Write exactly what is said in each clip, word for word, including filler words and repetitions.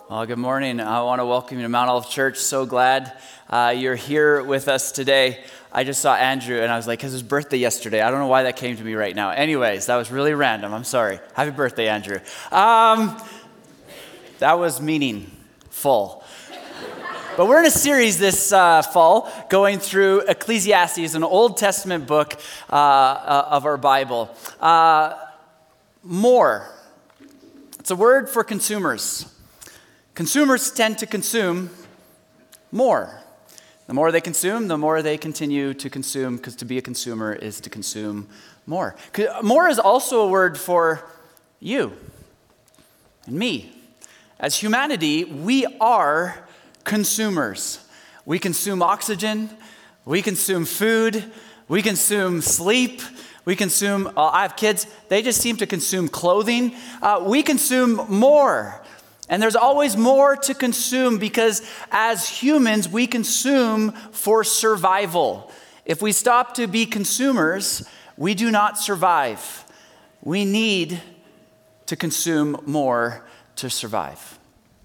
Well, good morning. I want to welcome you to Mount Olive Church. So glad uh, you're here with us today. I just saw Andrew and I was like, it's his birthday yesterday. I don't know why that came to me right now. Anyways, that was really random. I'm sorry. Happy birthday, Andrew. Um, that was meaningful. But we're in a series this uh, fall going through Ecclesiastes, an Old Testament book uh, uh, of our Bible. Uh, more. It's a word for consumers. Consumers tend to consume more. The more they consume, the more they continue to consume, because to be a consumer is to consume more. More is also a word for you and me. As humanity, we are consumers. We consume oxygen, we consume food, we consume sleep, we consume, uh, I have kids, they just seem to consume clothing. Uh, we consume more. And there's always more to consume because as humans, we consume for survival. If we stop to be consumers, we do not survive. We need to consume more to survive.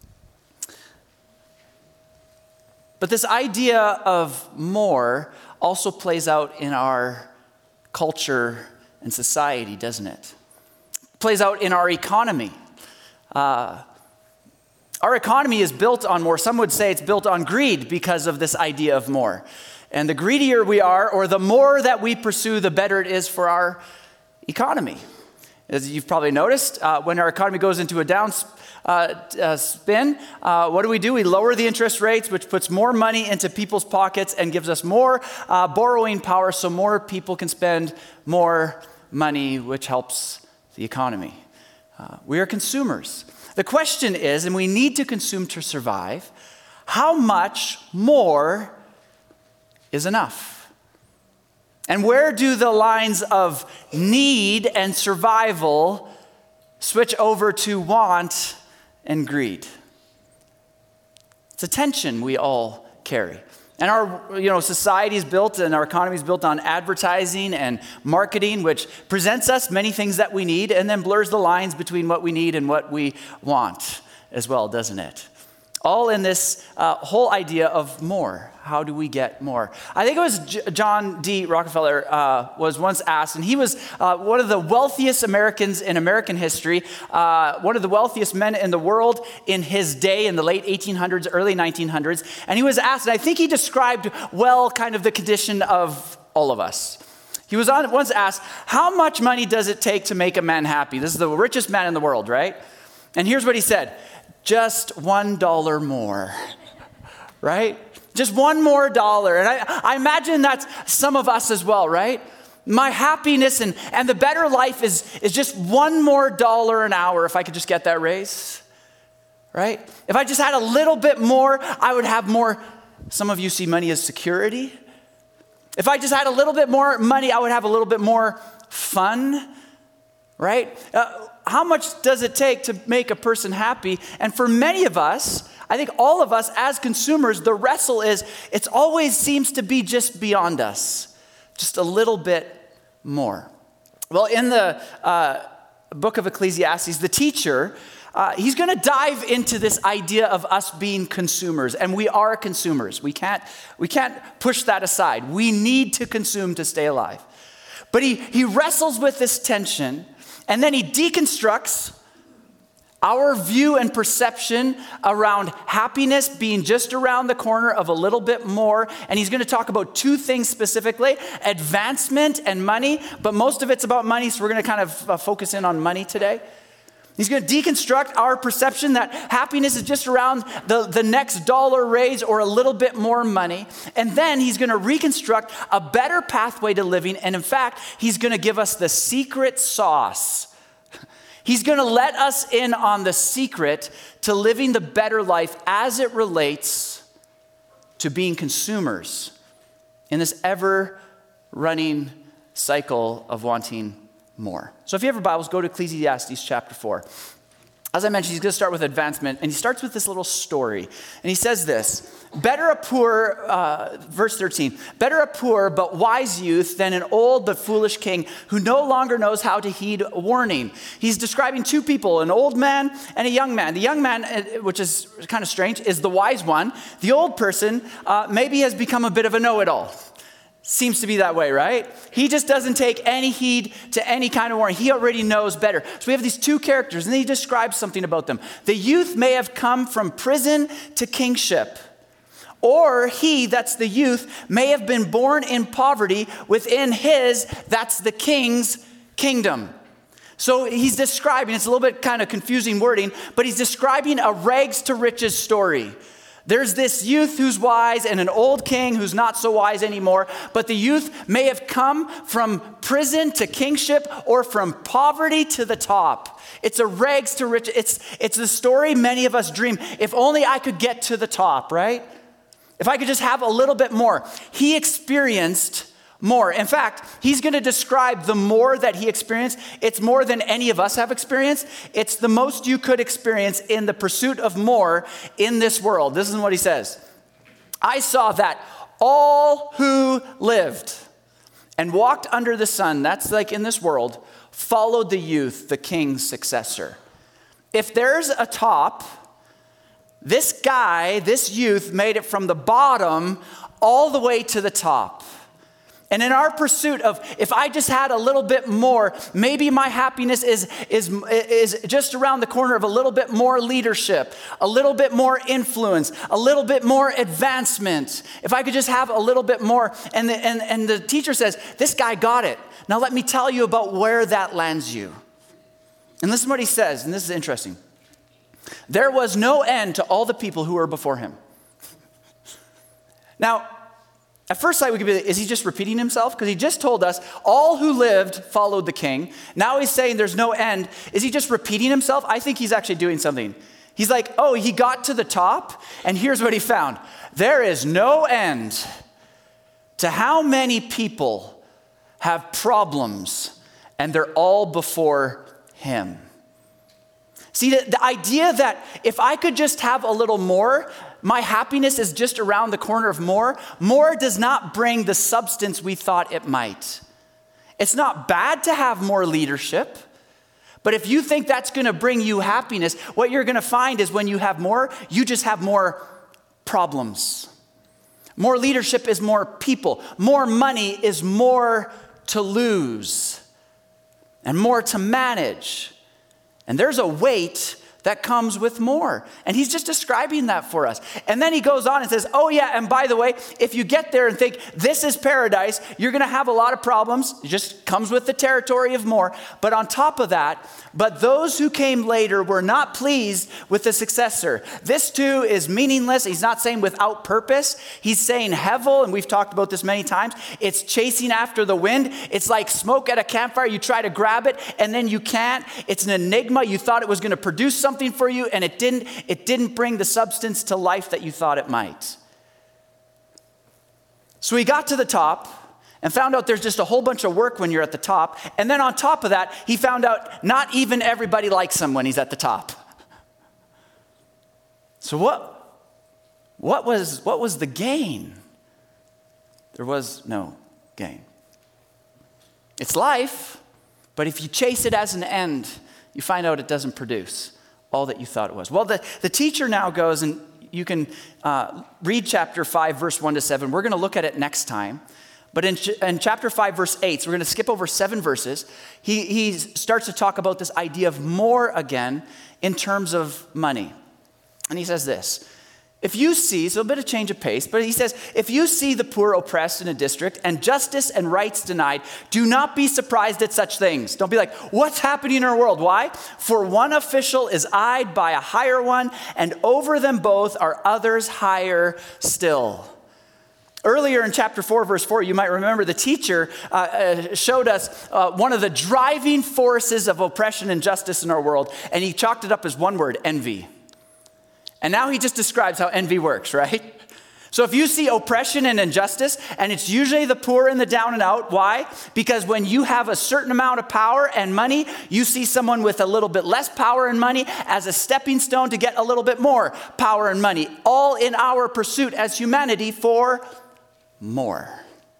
But this idea of more also plays out in our culture and society, doesn't it? It plays out in our economy. Uh, Our economy is built on more. Some would say it's built on greed because of this idea of more. And the greedier we are, or the more that we pursue, the better it is for our economy. As you've probably noticed, uh, when our economy goes into a down uh, uh, spin, uh, what do we do? We lower the interest rates, which puts more money into people's pockets and gives us more uh, borrowing power so more people can spend more money, which helps the economy. Uh, we are consumers. The question is, and we need to consume to survive, how much more is enough? And where do the lines of need and survival switch over to want and greed? It's a tension we all carry. And our you know, society is built and our economy is built on advertising and marketing, which presents us many things that we need and then blurs the lines between what we need and what we want as well, doesn't it? All in this uh, whole idea of more. How do we get more? I think it was J- John D. Rockefeller uh, was once asked, and he was uh, one of the wealthiest Americans in American history, uh, one of the wealthiest men in the world in his day in the late eighteen hundreds, early nineteen hundreds. And he was asked, and I think he described well kind of the condition of all of us. He was on, once asked, how much money does it take to make a man happy? This is the richest man in the world, right? And here's what he said. Just one dollar more, right? Just one more dollar. And I, I imagine that's some of us as well, right? My happiness and, and the better life is, is just one more dollar an hour if I could just get that raise, right? If I just had a little bit more, I would have more. Some of you see money as security. If I just had a little bit more money, I would have a little bit more fun, right? Uh, How much does it take to make a person happy? And for many of us, I think all of us as consumers, the wrestle is, it always seems to be just beyond us, just a little bit more. Well, in the uh, book of Ecclesiastes, the teacher, uh, he's going to dive into this idea of us being consumers, and we are consumers. We can't, we can't push that aside. We need to consume to stay alive. But he, he wrestles with this tension. And then he deconstructs our view and perception around happiness being just around the corner of a little bit more. And he's going to talk about two things specifically, advancement and money. But most of it's about money, so we're going to kind of uh, focus in on money today. He's going to deconstruct our perception that happiness is just around the, the next dollar raise or a little bit more money. And then he's going to reconstruct a better pathway to living. And in fact, he's going to give us the secret sauce. He's going to let us in on the secret to living the better life as it relates to being consumers in this ever-running cycle of wanting more. So if you have your Bibles, go to Ecclesiastes chapter four. As I mentioned, he's going to start with advancement, and he starts with this little story. And he says this, better a poor, uh, verse thirteen, better a poor but wise youth than an old but foolish king who no longer knows how to heed warning. He's describing two people, an old man and a young man. The young man, which is kind of strange, is the wise one. The old person uh, maybe has become a bit of a know-it-all. Seems to be that way, right? He just doesn't take any heed to any kind of warning. He already knows better. So we have these two characters, and then he describes something about them. The youth may have come from prison to kingship, or he, that's the youth, may have been born in poverty within his, that's the king's kingdom. So he's describing, it's a little bit kind of confusing wording, but he's describing a rags to riches story. There's this youth who's wise and an old king who's not so wise anymore, but the youth may have come from prison to kingship or from poverty to the top. It's a rags to riches. It's, it's the story many of us dream. If only I could get to the top, right? If I could just have a little bit more. He experienced more. In fact, he's going to describe the more that he experienced. It's more than any of us have experienced. It's the most you could experience in the pursuit of more in this world. This is what he says. I saw that all who lived and walked under the sun, that's like in this world, followed the youth, the king's successor. If there's a top, this guy, this youth made it from the bottom all the way to the top. And in our pursuit of, if I just had a little bit more, maybe my happiness is, is, is just around the corner of a little bit more leadership, a little bit more influence, a little bit more advancement. If I could just have a little bit more. And the, and, and the teacher says, this guy got it. Now let me tell you about where that lands you. And listen to what he says, and this is interesting. There was no end to all the people who were before him. Now, at first sight, we could be like, is he just repeating himself? Because he just told us all who lived followed the king. Now he's saying there's no end. Is he just repeating himself? I think he's actually doing something. He's like, oh, he got to the top, and here's what he found. There is no end to how many people have problems, and they're all before him. See, the, the idea that if I could just have a little more, my happiness is just around the corner of more. More does not bring the substance we thought it might. It's not bad to have more leadership, but if you think that's going to bring you happiness, what you're going to find is when you have more, you just have more problems. More leadership is more people. More money is more to lose and more to manage. And there's a weight that comes with more. And he's just describing that for us. And then he goes on and says, oh yeah, and by the way, if you get there and think this is paradise, you're going to have a lot of problems. It just comes with the territory of more. But on top of that, but those who came later were not pleased with the successor. This too is meaningless. He's not saying without purpose. He's saying hevel, and we've talked about this many times. It's chasing after the wind. It's like smoke at a campfire. You try to grab it and then you can't. It's an enigma. You thought it was going to produce something something for you, and it didn't, it didn't bring the substance to life that you thought it might. So he got to the top and found out there's just a whole bunch of work when you're at the top. And then on top of that, he found out not even everybody likes him when he's at the top. So what, what was, what was the gain? There was no gain. It's life, but if you chase it as an end, you find out it doesn't produce all that you thought it was. Well, the, the teacher now goes, and you can uh, read chapter five, verse one to seven. We're going to look at it next time. But in, ch- in chapter five, verse eight, so we're going to skip over seven verses, he, he starts to talk about this idea of more again in terms of money. And he says this, if you see, so a bit of change of pace, but he says, if you see the poor oppressed in a district and justice and rights denied, do not be surprised at such things. Don't be like, what's happening in our world? Why? For one official is eyed by a higher one, and over them both are others higher still. Earlier in chapter four, verse four, you might remember the teacher uh, uh, showed us uh, one of the driving forces of oppression and justice in our world, and he chalked it up as one word, envy. And now he just describes how envy works, right? So if you see oppression and injustice, and it's usually the poor and the down and out, why? Because when you have a certain amount of power and money, you see someone with a little bit less power and money as a stepping stone to get a little bit more power and money, all in our pursuit as humanity for more.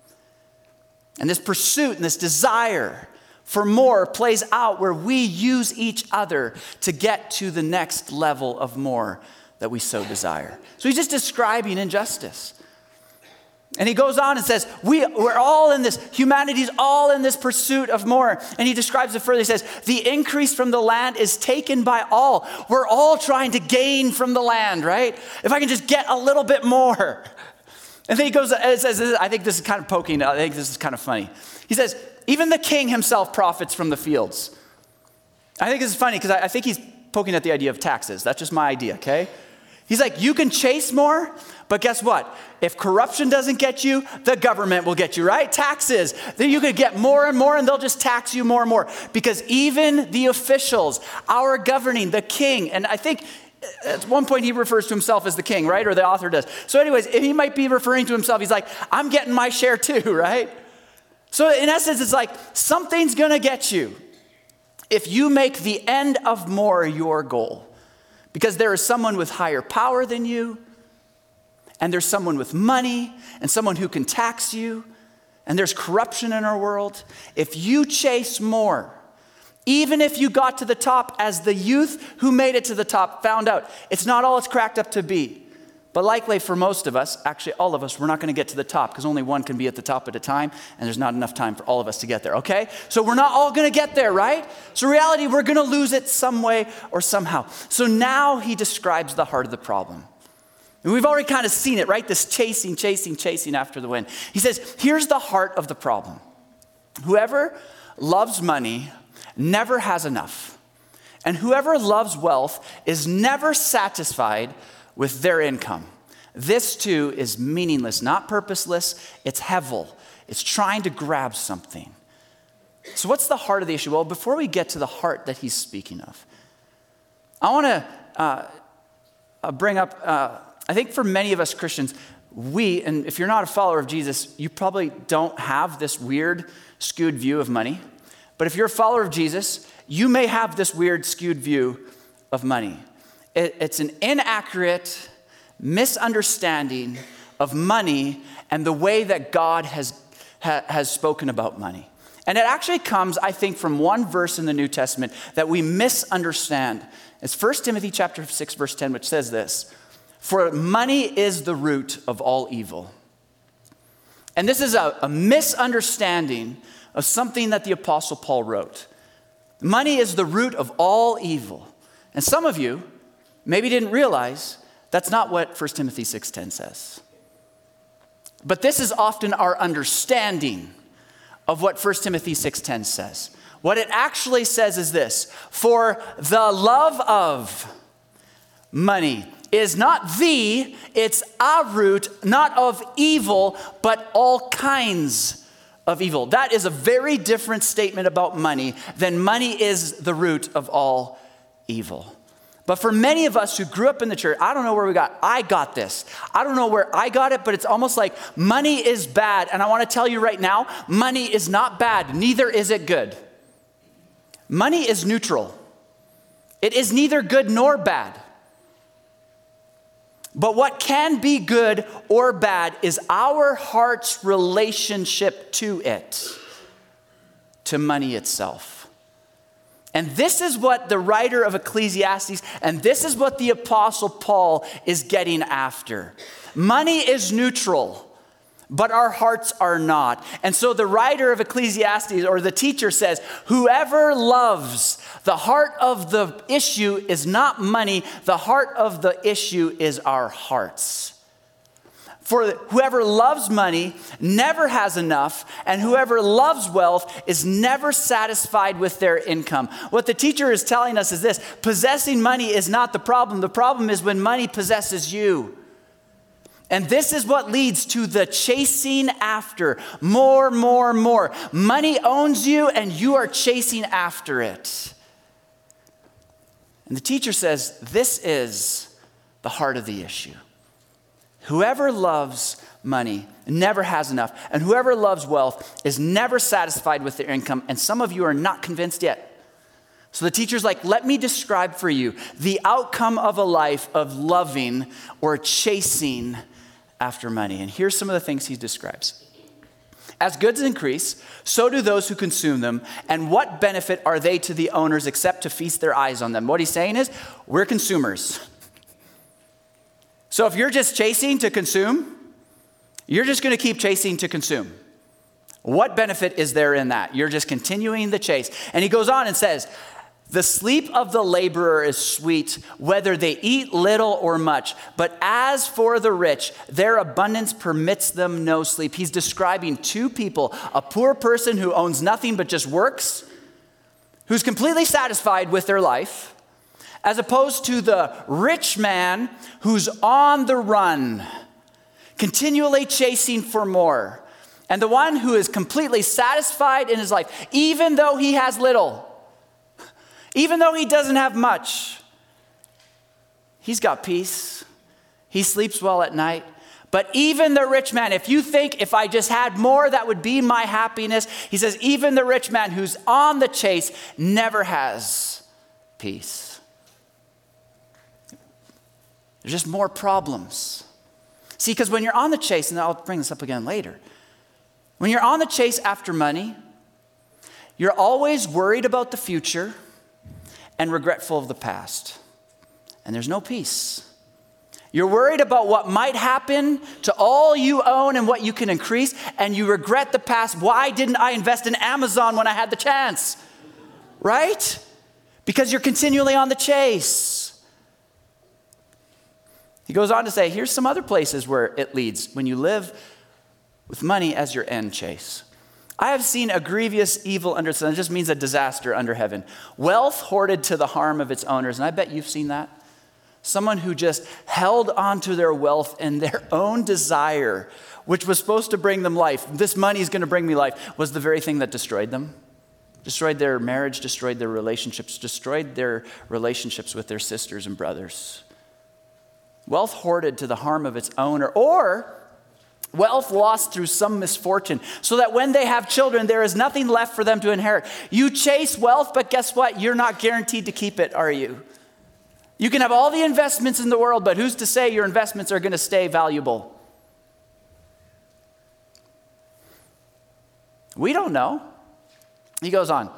And this pursuit and this desire for more plays out where we use each other to get to the next level of more that we so desire. So he's just describing injustice. And he goes on and says, we, we're all in this, humanity's all in this pursuit of more. And he describes it further. He says, the increase from the land is taken by all. We're all trying to gain from the land, right? If I can just get a little bit more. And then he goes, and says, I think this is kind of poking, I think this is kind of funny. He says, even the king himself profits from the fields. I think this is funny because I, I think he's poking at the idea of taxes. That's just my idea, okay? He's like, you can chase more, but guess what? If corruption doesn't get you, the government will get you, right? Taxes. Then you could get more and more, and they'll just tax you more and more. Because even the officials, our governing, the king, and I think at one point he refers to himself as the king, right? Or the author does. So anyways, he might be referring to himself. He's like, I'm getting my share too, right? So in essence, it's like something's going to get you if you make the end of more your goal. Because there is someone with higher power than you, and there's someone with money, and someone who can tax you, and there's corruption in our world. If you chase more, even if you got to the top, as the youth who made it to the top found out, it's not all it's cracked up to be. But likely for most of us, actually all of us, we're not going to get to the top because only one can be at the top at a time, and there's not enough time for all of us to get there, okay? So we're not all going to get there, right? So reality, we're going to lose it some way or somehow. So now he describes the heart of the problem. And we've already kind of seen it, right? This chasing, chasing, chasing after the wind. He says, here's the heart of the problem. Whoever loves money never has enough. And whoever loves wealth is never satisfied with their income. This too is meaningless, not purposeless. It's hevel. It's trying to grab something. So what's the heart of the issue? Well, before we get to the heart that he's speaking of, I want to uh, bring up, uh, I think for many of us Christians, we, and if you're not a follower of Jesus, you probably don't have this weird, skewed view of money. But if you're a follower of Jesus, you may have this weird, skewed view of money. It's an inaccurate misunderstanding of money and the way that God has, ha, has spoken about money. And it actually comes, I think, from one verse in the New Testament that we misunderstand. It's First Timothy chapter six, verse ten, which says this, "For money is the root of all evil." And this is a, a misunderstanding of something that the Apostle Paul wrote. Money is the root of all evil. And some of you maybe didn't realize that's not what First Timothy six ten says. But this is often our understanding of what First Timothy six ten says. What it actually says is this: for the love of money is not the, it's a root, not of evil, but all kinds of evil. That is a very different statement about money than money is the root of all evil. But for many of us who grew up in the church, I don't know where we got, I got this. I don't know where I got it, but it's almost like money is bad. And I want to tell you right now, money is not bad, neither is it good. Money is neutral. It is neither good nor bad. But what can be good or bad is our heart's relationship to it, to money itself. And this is what the writer of Ecclesiastes, and this is what the Apostle Paul is getting after. Money is neutral, but our hearts are not. And so the writer of Ecclesiastes, or the teacher, says, whoever loves, the heart of the issue is not money, the heart of the issue is our hearts. For whoever loves money never has enough, and whoever loves wealth is never satisfied with their income. What the teacher is telling us is this: possessing money is not the problem. The problem is when money possesses you. And this is what leads to the chasing after. More, more, more. Money owns you, and you are chasing after it. And the teacher says this is the heart of the issue. Whoever loves money never has enough, and whoever loves wealth is never satisfied with their income, and some of you are not convinced yet. So the teacher's like, let me describe for you the outcome of a life of loving or chasing after money. And here's some of the things he describes. As goods increase, so do those who consume them, and what benefit are they to the owners except to feast their eyes on them? What he's saying is, we're consumers. So if you're just chasing to consume, you're just going to keep chasing to consume. What benefit is there in that? You're just continuing the chase. And he goes on and says, the sleep of the laborer is sweet, whether they eat little or much. But as for the rich, their abundance permits them no sleep. He's describing two people, a poor person who owns nothing but just works, who's completely satisfied with their life, as opposed to the rich man who's on the run, continually chasing for more. And the one who is completely satisfied in his life, even though he has little, even though he doesn't have much, he's got peace. He sleeps well at night. But even the rich man, if you think if I just had more, that would be my happiness, he says, even the rich man who's on the chase never has peace. There's just more problems. See, because when you're on the chase, and I'll bring this up again later, when you're on the chase after money, you're always worried about the future and regretful of the past. And there's no peace. You're worried about what might happen to all you own and what you can increase, and you regret the past. Why didn't I invest in Amazon when I had the chance? Right? Because you're continually on the chase. He goes on to say, here's some other places where it leads when you live with money as your end chase. I have seen a grievous evil under the sun. It just means a disaster under heaven. Wealth hoarded to the harm of its owners. And I bet you've seen that. Someone who just held on to their wealth and their own desire, which was supposed to bring them life. This money is going to bring me life, was the very thing that destroyed them. Destroyed their marriage, destroyed their relationships, destroyed their relationships with their sisters and brothers. Wealth hoarded to the harm of its owner, or wealth lost through some misfortune, so that when they have children, there is nothing left for them to inherit. You chase wealth, but guess what? You're not guaranteed to keep it, are you? You can have all the investments in the world, but who's to say your investments are going to stay valuable? We don't know. He goes on.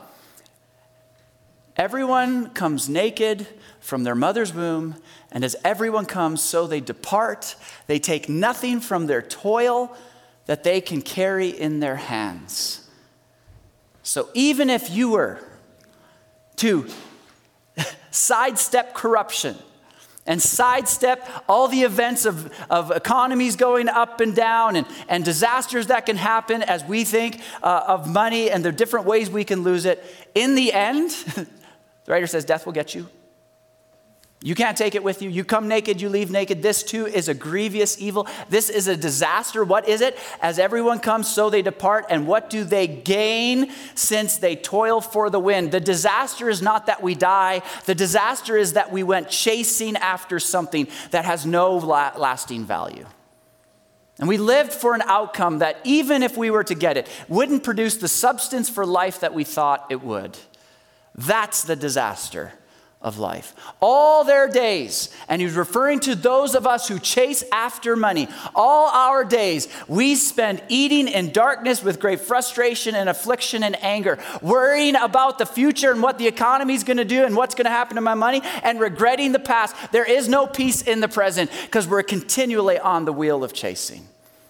Everyone comes naked from their mother's womb, and as everyone comes, so they depart. They take nothing from their toil that they can carry in their hands. So even if you were to sidestep corruption and sidestep all the events of, of economies going up and down and, and disasters that can happen as we think uh, of money and the different ways we can lose it, in the end, the writer says death will get you. You can't take it with you. You come naked, you leave naked. This too is a grievous evil. This is a disaster. What is it? As everyone comes, so they depart. And what do they gain since they toil for the wind? The disaster is not that we die. The disaster is that we went chasing after something that has no la- lasting value. And we lived for an outcome that even if we were to get it, wouldn't produce the substance for life that we thought it would. That's the disaster of life. All their days, and he's referring to those of us who chase after money, all our days we spend eating in darkness with great frustration and affliction and anger, worrying about the future and what the economy is going to do and what's going to happen to my money, and regretting the past. There is no peace in the present because we're continually on the wheel of chasing.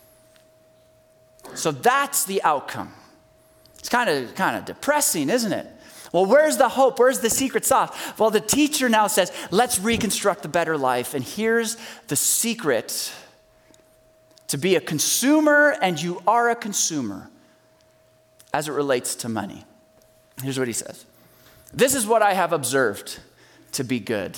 So that's the outcome. It's kind of kind of depressing, isn't it? Well, where's the hope? Where's the secret sauce? Well, the teacher now says, let's reconstruct the better life. And here's the secret to be a consumer, and you are a consumer as it relates to money. Here's what he says. This is what I have observed to be good.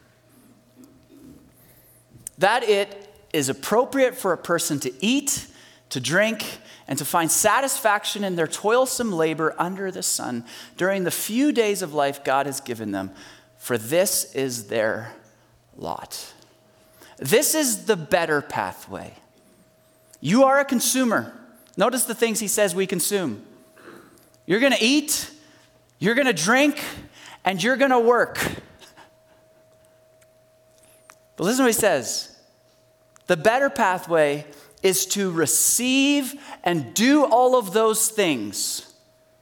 That it is appropriate for a person to eat, to drink, and to find satisfaction in their toilsome labor under the sun during the few days of life God has given them, for this is their lot. This is the better pathway. You are a consumer. Notice the things he says we consume. You're going to eat, you're going to drink, and you're going to work. But listen to what he says. The better pathway is to receive and do all of those things,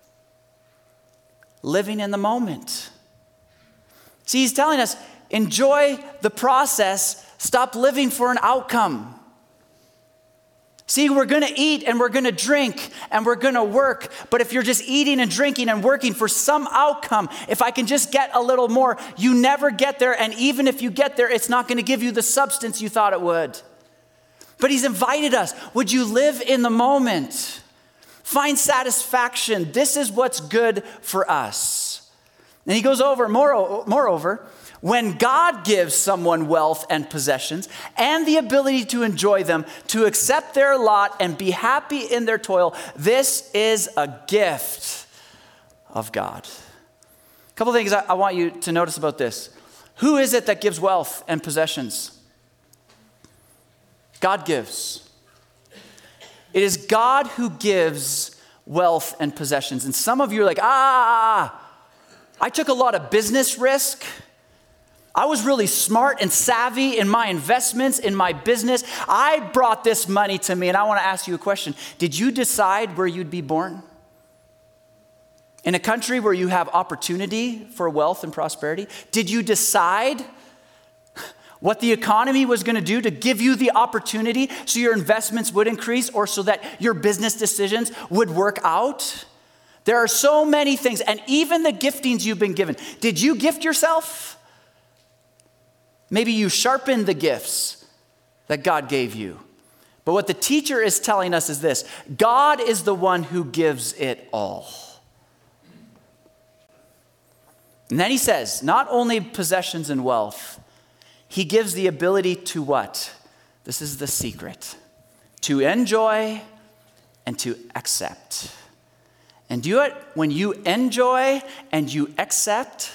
living in the moment. See, he's telling us, enjoy the process, stop living for an outcome. See, we're going to eat and we're going to drink and we're going to work. But if you're just eating and drinking and working for some outcome, if I can just get a little more, you never get there. And even if you get there, it's not going to give you the substance you thought it would. But he's invited us. Would you live in the moment? Find satisfaction. This is what's good for us. And he goes over, moreover, when God gives someone wealth and possessions and the ability to enjoy them, to accept their lot and be happy in their toil, this is a gift of God. A couple things I want you to notice about this. Who is it that gives wealth and possessions? God gives. It is God who gives wealth and possessions. And some of you are like, ah, I took a lot of business risk. I was really smart and savvy in my investments, in my business. I brought this money to me, and I want to ask you a question. Did you decide where you'd be born? In a country where you have opportunity for wealth and prosperity? Did you decide what the economy was going to do to give you the opportunity so your investments would increase or so that your business decisions would work out? There are so many things, and even the giftings you've been given. Did you gift yourself? Maybe you sharpened the gifts that God gave you. But what the teacher is telling us is this: God is the one who gives it all. And then he says, not only possessions and wealth, he gives the ability to what? This is the secret. To enjoy and to accept. And do it when you enjoy and you accept.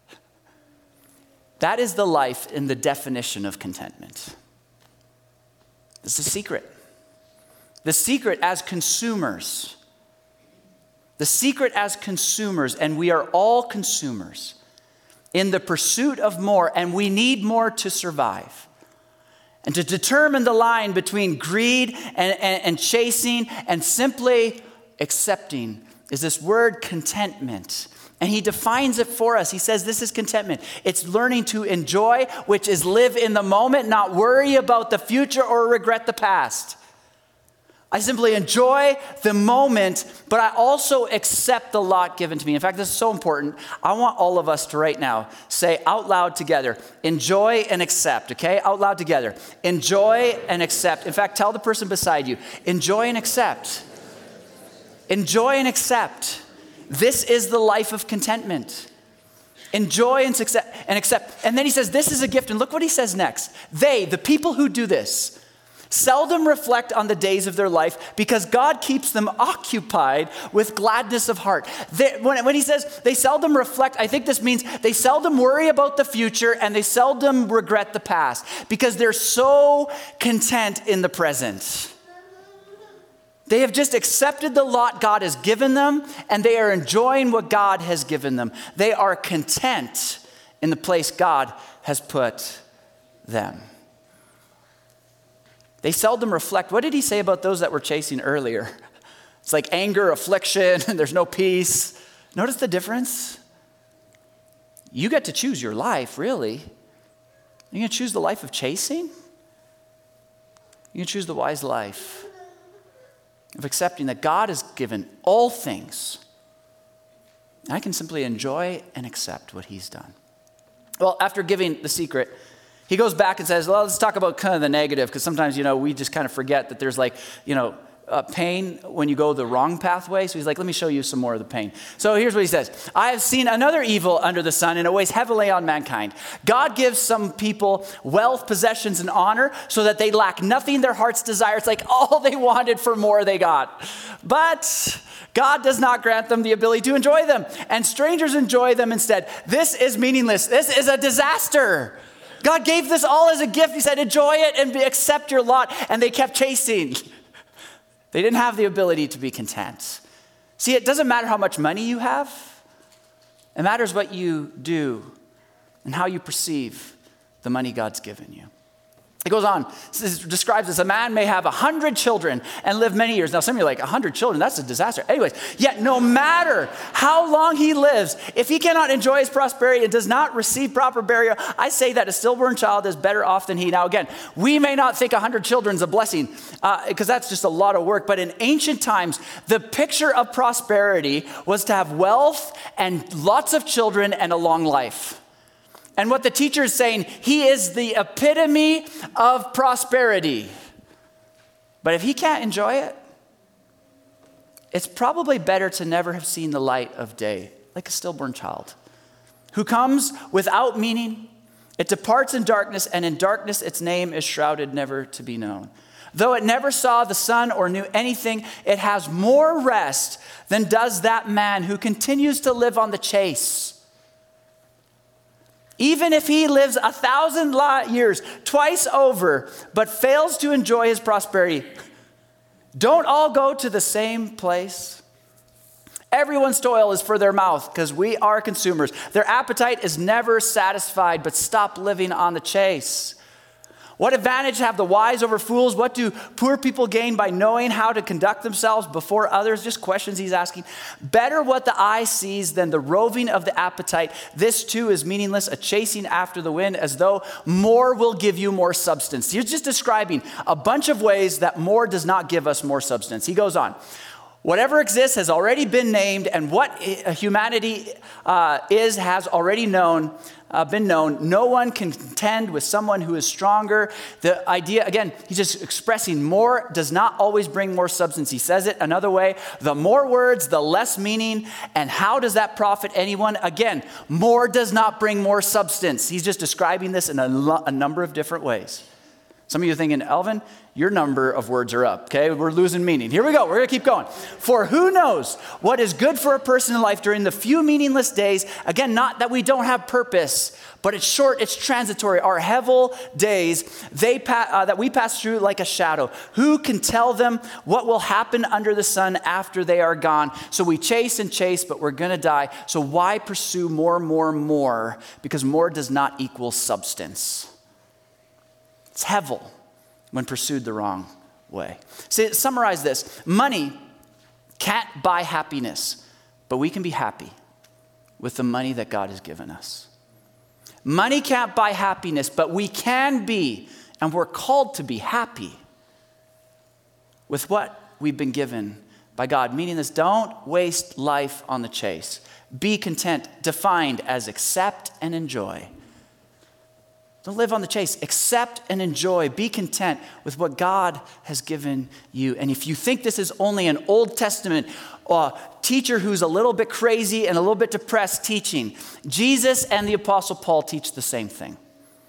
That is the life in the definition of contentment. This is the secret. The secret as consumers. The secret as consumers, and we are all consumers in the pursuit of more, and we need more to survive. And to determine the line between greed and, and, and chasing and simply accepting is this word contentment. And he defines it for us. He says this is contentment. It's learning to enjoy, which is live in the moment, not worry about the future or regret the past. I simply enjoy the moment, but I also accept the lot given to me. In fact, this is so important. I want all of us to right now say out loud together, enjoy and accept, okay? Out loud together. Enjoy and accept. In fact, tell the person beside you, enjoy and accept. Enjoy and accept. This is the life of contentment. Enjoy and accept, and accept. And then he says, this is a gift. And look what he says next. They, the people who do this, seldom reflect on the days of their life because God keeps them occupied with gladness of heart. They, when, when he says they seldom reflect, I think this means they seldom worry about the future and they seldom regret the past because they're so content in the present. They have just accepted the lot God has given them, and they are enjoying what God has given them. They are content in the place God has put them. They seldom reflect. What did he say about those that were chasing earlier? It's like anger, affliction, and there's no peace. Notice the difference? You get to choose your life, really. You're going to choose the life of chasing? You're going to choose the wise life of accepting that God has given all things. I can simply enjoy and accept what he's done. Well, after giving the secret, he goes back and says, well, let's talk about kind of the negative, because sometimes, you know, we just kind of forget that there's like, you know, uh, pain when you go the wrong pathway. So he's like, let me show you some more of the pain. So here's what he says. I have seen another evil under the sun, and it weighs heavily on mankind. God gives some people wealth, possessions, and honor so that they lack nothing their hearts desire. It's like all they wanted for more they got. But God does not grant them the ability to enjoy them, and strangers enjoy them instead. This is meaningless. This is a disaster. God gave this all as a gift. He said, enjoy it and accept your lot. And they kept chasing. They didn't have the ability to be content. See, it doesn't matter how much money you have. It matters what you do and how you perceive the money God's given you. It goes on, it describes this, a man may have a hundred children and live many years. Now some of you are like, a hundred children, that's a disaster. Anyways, yet no matter how long he lives, if he cannot enjoy his prosperity and does not receive proper burial, I say that a stillborn child is better off than he. Now again, we may not think a hundred children is a blessing, because uh, that's just a lot of work. But in ancient times, the picture of prosperity was to have wealth and lots of children and a long life. And what the teacher is saying, he is the epitome of prosperity. But if he can't enjoy it, it's probably better to never have seen the light of day, like a stillborn child, who comes without meaning. It departs in darkness, and in darkness its name is shrouded, never to be known. Though it never saw the sun or knew anything, it has more rest than does that man who continues to live on the chase. Even if he lives a thousand years twice over, but fails to enjoy his prosperity, don't all go to the same place? Everyone's toil is for their mouth, because we are consumers. Their appetite is never satisfied, but stop living on the chase. What advantage have the wise over fools? What do poor people gain by knowing how to conduct themselves before others? Just questions he's asking. Better what the eye sees than the roving of the appetite. This too is meaningless, a chasing after the wind, as though more will give you more substance. He's just describing a bunch of ways that more does not give us more substance. He goes on. Whatever exists has already been named, and what humanity uh, is has already known, uh, been known. No one can contend with someone who is stronger. The idea, again, he's just expressing more does not always bring more substance. He says it another way. The more words, the less meaning. And how does that profit anyone? Again, more does not bring more substance. He's just describing this in a, lo- a number of different ways. Some of you are thinking, Elvin, your number of words are up, okay? We're losing meaning. Here we go. We're going to keep going. For who knows what is good for a person in life during the few meaningless days? Again, not that we don't have purpose, but it's short, it's transitory. Our hevel days they pa- uh, that we pass through like a shadow. Who can tell them what will happen under the sun after they are gone? So we chase and chase, but we're going to die. So why pursue more, more, more? Because more does not equal substance. It's hevel when pursued the wrong way. So summarize this. Money can't buy happiness, but we can be happy with the money that God has given us. Money can't buy happiness, but we can be, and we're called to be happy with what we've been given by God. Meaning this, don't waste life on the chase. Be content, defined as accept and enjoy. Don't live on the chase. Accept and enjoy. Be content with what God has given you. And if you think this is only an Old Testament uh, teacher who's a little bit crazy and a little bit depressed teaching, Jesus and the Apostle Paul teach the same thing.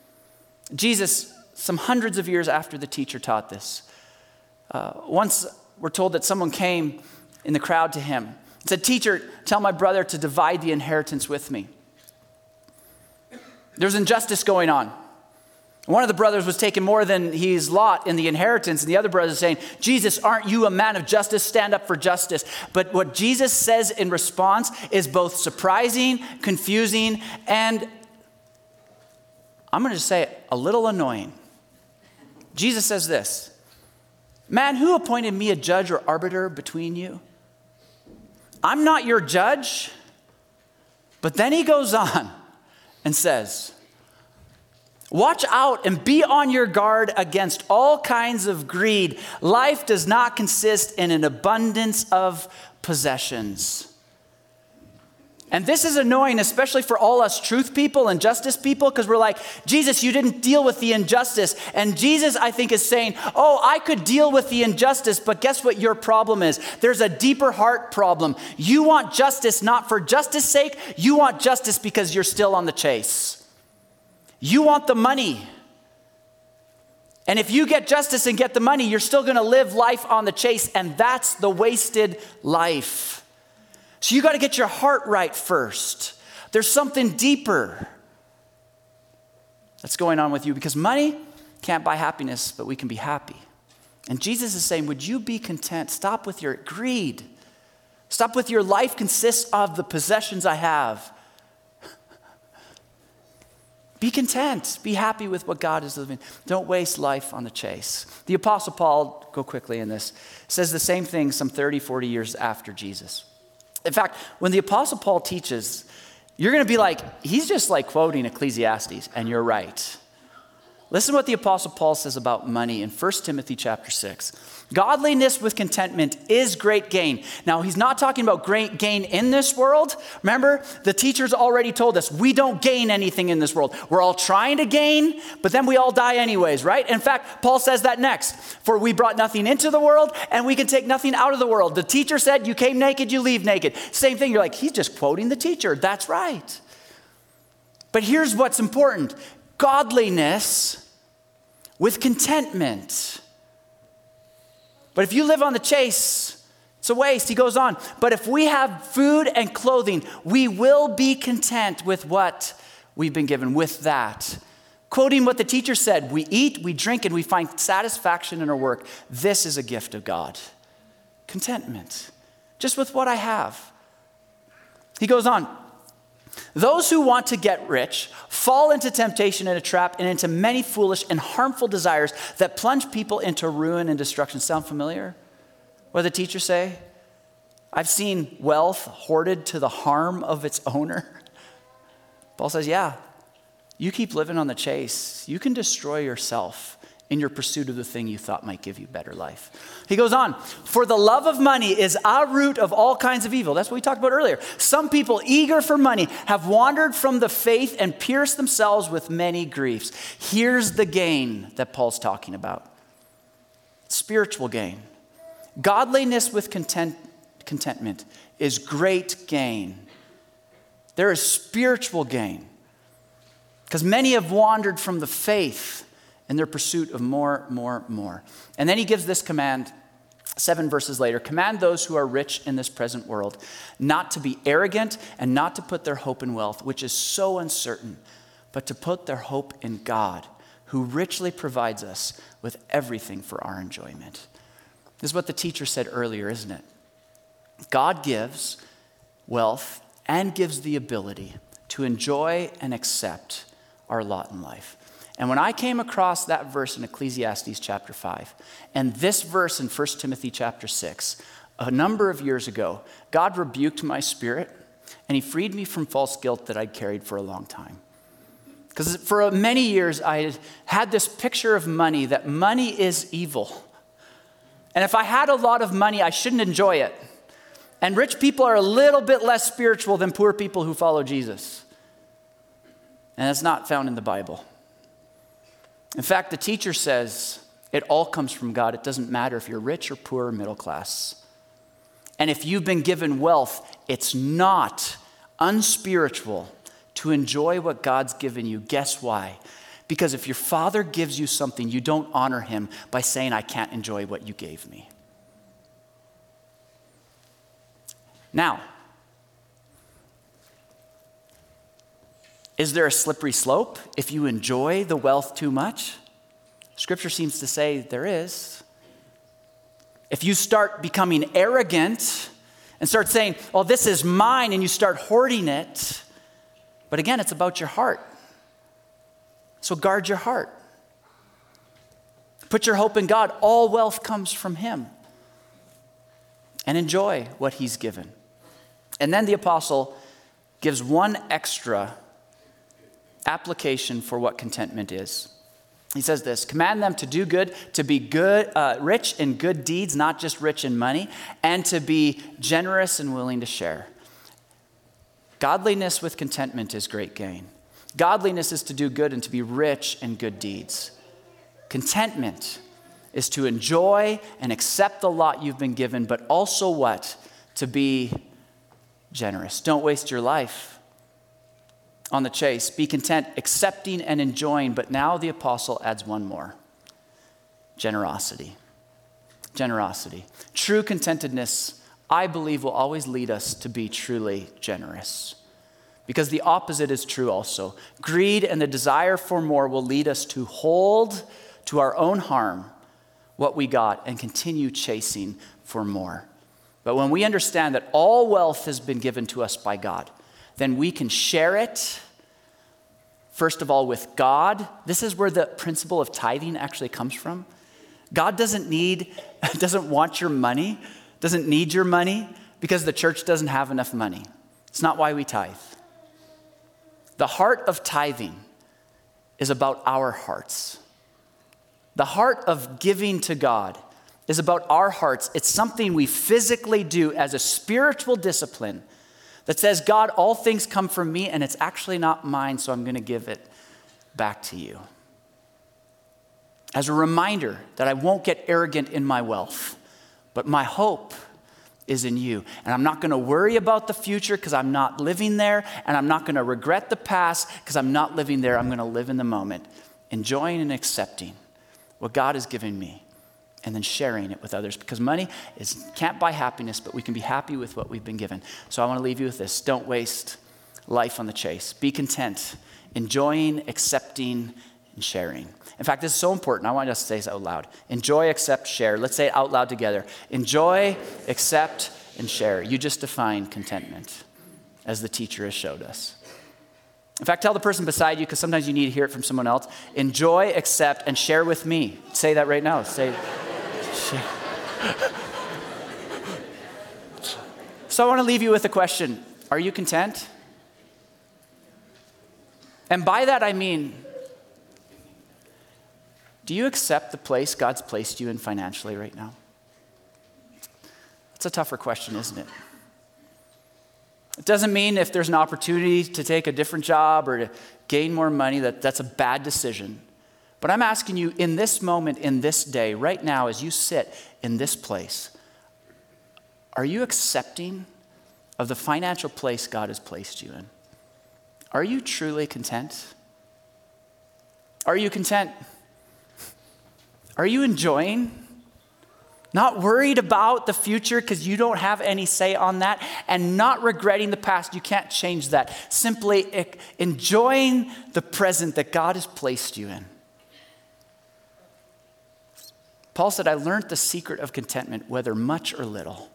Jesus, some hundreds of years after the teacher taught this, uh, once we're told that someone came in the crowd to him and said, "Teacher, tell my brother to divide the inheritance with me." There's injustice going on. One of the brothers was taking more than his lot in the inheritance, and the other brother is saying, "Jesus, aren't you a man of justice? Stand up for justice." But what Jesus says in response is both surprising, confusing, and I'm going to just say it, a little annoying. Jesus says this, "Man, who appointed me a judge or arbiter between you? I'm not your judge." But then he goes on and says, "Watch out and be on your guard against all kinds of greed. Life does not consist in an abundance of possessions." And this is annoying, especially for all us truth people and justice people, because we're like, "Jesus, you didn't deal with the injustice." And Jesus, I think, is saying, "Oh, I could deal with the injustice, but guess what your problem is? There's a deeper heart problem. You want justice not for justice sake. You want justice because you're still on the chase. You want the money. And if you get justice and get the money, you're still going to live life on the chase, and that's the wasted life. So you got to get your heart right first. There's something deeper. that's going on with you, because money can't buy happiness, but we can be happy. And Jesus is saying, would you be content? Stop with your greed. Stop with your life consists of the possessions I have. Be content. Be happy with what God is living. Don't waste life on the chase. The Apostle Paul, go quickly in this, says the same thing some thirty, forty years after Jesus. In fact, when the Apostle Paul teaches, you're going to be like, he's just like quoting Ecclesiastes, and you're right. Listen to what the Apostle Paul says about money in First Timothy chapter six. Godliness with contentment is great gain. Now, he's not talking about great gain in this world. Remember, the teachers already told us we don't gain anything in this world. We're all trying to gain, but then we all die anyways, right? In fact, Paul says that next. For we brought nothing into the world, and we can take nothing out of the world. The teacher said, you came naked, you leave naked. Same thing. You're like, he's just quoting the teacher. That's right. But here's what's important. Godliness with contentment. But if you live on the chase, it's a waste. He goes on. But if we have food and clothing, we will be content with what we've been given, with that. Quoting what the teacher said, we eat, we drink, and we find satisfaction in our work. This is a gift of God. Contentment. Just with what I have. He goes on. Those who want to get rich fall into temptation and a trap and into many foolish and harmful desires that plunge people into ruin and destruction. Sound familiar? What did the teacher say? I've seen wealth hoarded to the harm of its owner. Paul says, yeah, you keep living on the chase. You can destroy yourself in your pursuit of the thing you thought might give you better life. He goes on, for the love of money is a root of all kinds of evil. That's what we talked about earlier. Some people eager for money have wandered from the faith and pierced themselves with many griefs. Here's the gain that Paul's talking about. Spiritual gain. Godliness with content, contentment is great gain. There is spiritual gain. Because many have wandered from the faith in their pursuit of more, more, more. And then he gives this command, seven verses later. Command those who are rich in this present world not to be arrogant and not to put their hope in wealth, which is so uncertain, but to put their hope in God, who richly provides us with everything for our enjoyment. This is what the teacher said earlier, isn't it? God gives wealth and gives the ability to enjoy and accept our lot in life. And when I came across that verse in Ecclesiastes chapter five, and this verse in First Timothy chapter six, a number of years ago, God rebuked my spirit, and he freed me from false guilt that I'd carried for a long time. Because for many years, I had this picture of money, that money is evil. And if I had a lot of money, I shouldn't enjoy it. And rich people are a little bit less spiritual than poor people who follow Jesus. And it's not found in the Bible. In fact, the teacher says it all comes from God. It doesn't matter if you're rich or poor or middle class. And if you've been given wealth, it's not unspiritual to enjoy what God's given you. Guess why? Because if your father gives you something, you don't honor him by saying, I can't enjoy what you gave me. Now, is there a slippery slope if you enjoy the wealth too much? Scripture seems to say there is. If you start becoming arrogant and start saying, well, this is mine, and you start hoarding it, but again, it's about your heart. So guard your heart. Put your hope in God. All wealth comes from him. And enjoy what he's given. And then the apostle gives one extra application for what contentment is. He says this, command them to do good, to be good, uh, rich in good deeds, not just rich in money, and to be generous and willing to share. Godliness with contentment is great gain. Godliness is to do good and to be rich in good deeds. Contentment is to enjoy and accept the lot you've been given, but also what? To be generous. Don't waste your life on the chase. Be content, accepting and enjoying. But now the apostle adds one more. Generosity. Generosity. True contentedness, I believe, will always lead us to be truly generous. Because the opposite is true also. Greed and the desire for more will lead us to hold to our own harm what we got and continue chasing for more. But when we understand that all wealth has been given to us by God, then we can share it, first of all, with God. This is where the principle of tithing actually comes from. God doesn't need, doesn't want your money, doesn't need your money because the church doesn't have enough money. It's not why we tithe. The heart of tithing is about our hearts. The heart of giving to God is about our hearts. It's something we physically do as a spiritual discipline that says, God, all things come from me and it's actually not mine, so I'm going to give it back to you. As a reminder that I won't get arrogant in my wealth, but my hope is in you. And I'm not going to worry about the future because I'm not living there, and I'm not going to regret the past because I'm not living there. I'm going to live in the moment, enjoying and accepting what God has given me, and then sharing it with others. Because money is, can't buy happiness, but we can be happy with what we've been given. So I want to leave you with this. Don't waste life on the chase. Be content, enjoying, accepting, and sharing. In fact, this is so important. I want us to say this out loud. Enjoy, accept, share. Let's say it out loud together. Enjoy, accept, and share. You just defined contentment as the teacher has showed us. In fact, tell the person beside you, because sometimes you need to hear it from someone else. Enjoy, accept, and share with me. Say that right now. Say, share. So I want to leave you with a question. Are you content? And by that I mean, do you accept the place God's placed you in financially right now? That's a tougher question, isn't it? It doesn't mean if there's an opportunity to take a different job or to gain more money that that's a bad decision. But I'm asking you in this moment, in this day, right now, as you sit in this place, are you accepting of the financial place God has placed you in? Are you truly content? Are you content? Are you enjoying? Not worried about the future because you don't have any say on that, and not regretting the past. You can't change that. Simply enjoying the present that God has placed you in. Paul said, I learned the secret of contentment, whether much or little.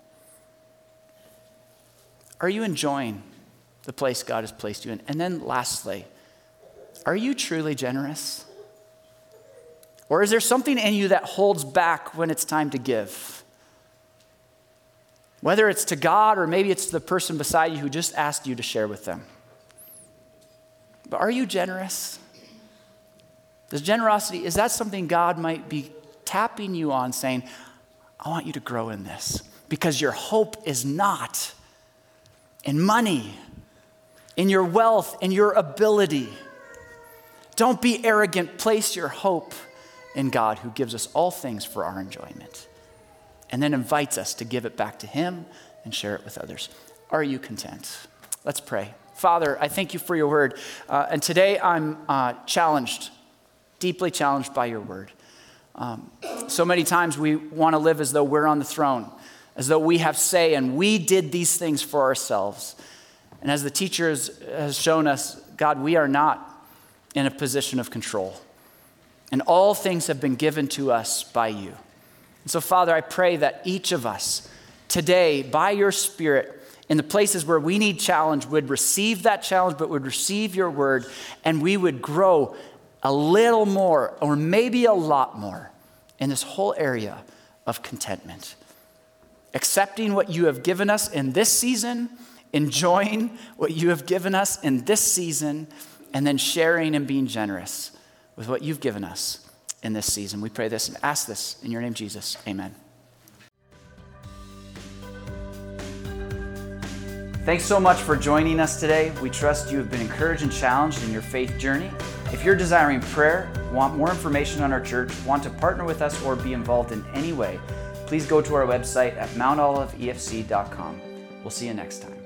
Are you enjoying the place God has placed you in? And then lastly, are you truly generous? Or is there something in you that holds back when it's time to give? Whether it's to God or maybe it's to the person beside you who just asked you to share with them. But are you generous? Does generosity, is that something God might be tapping you on, saying, I want you to grow in this? Because your hope is not in money, in your wealth, in your ability. Don't be arrogant. Place your hope in God, who gives us all things for our enjoyment, and then invites us to give it back to him and share it with others. Are you content? Let's pray. Father, I thank you for your word. Uh, and today I'm uh, challenged, deeply challenged by your word. Um, so many times we want to live as though we're on the throne, as though we have say and we did these things for ourselves. And as the teacher has, has shown us, God, we are not in a position of control. And all things have been given to us by you. And so, Father, I pray that each of us today, by your Spirit, in the places where we need challenge, would receive that challenge, but would receive your word, and we would grow a little more, or maybe a lot more, in this whole area of contentment. Accepting what you have given us in this season, enjoying what you have given us in this season, and then sharing and being generous with what you've given us in this season. We pray this and ask this in your name, Jesus. Amen. Thanks so much for joining us today. We trust you have been encouraged and challenged in your faith journey. If you're desiring prayer, want more information on our church, want to partner with us, or be involved in any way, please go to our website at mount olive e f c dot com. We'll see you next time.